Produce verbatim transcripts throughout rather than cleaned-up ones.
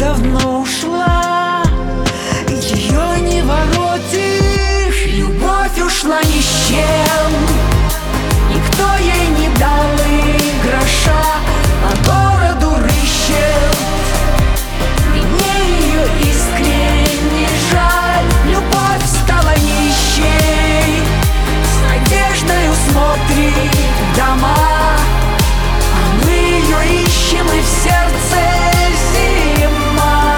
давно ушла, ее не воротишь. Любовь ушла ни с чем, никто ей не дал и гроша. По городу рыщет, и мне ее искренне жаль. Любовь стала нищей, с надеждою смотрит в дома, а мы ее ищем, и в сердце зима.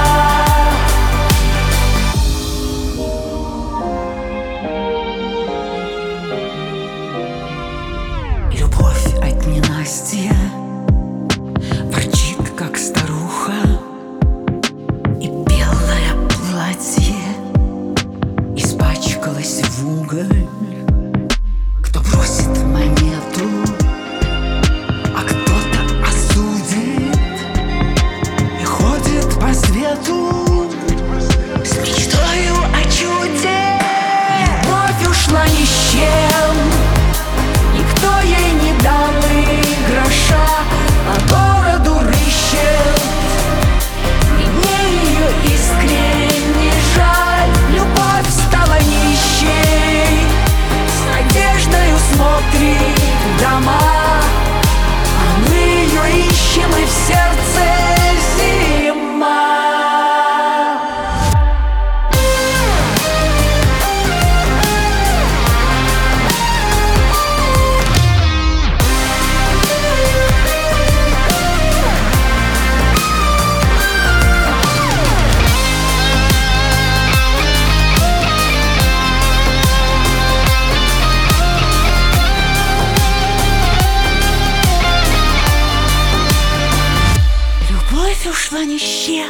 Любовь от ненастья ворчит, как старуха, и белое платье испачкалось в уголь. Кто бросит монету, а кто-то осудит, и ходит по свету с мечтою о чуде. Любовь ушла ни с чем, никто ей не дал и гроша. По городу рыщет, и мне ее искренне жаль. Любовь стала нищей, с надеждою смотрит в дома, а мы ее ищем, и в сердце зима. Любовь ушла ни с чем,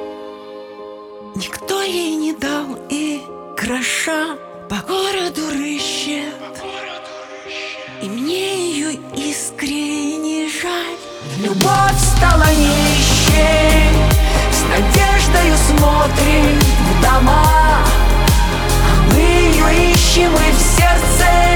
никто ей не дал и гроша. По городу рыщет, и мне ее искренне жаль. Любовь стала нищей, с надеждою смотрит в дома, а мы ее ищем, и в сердце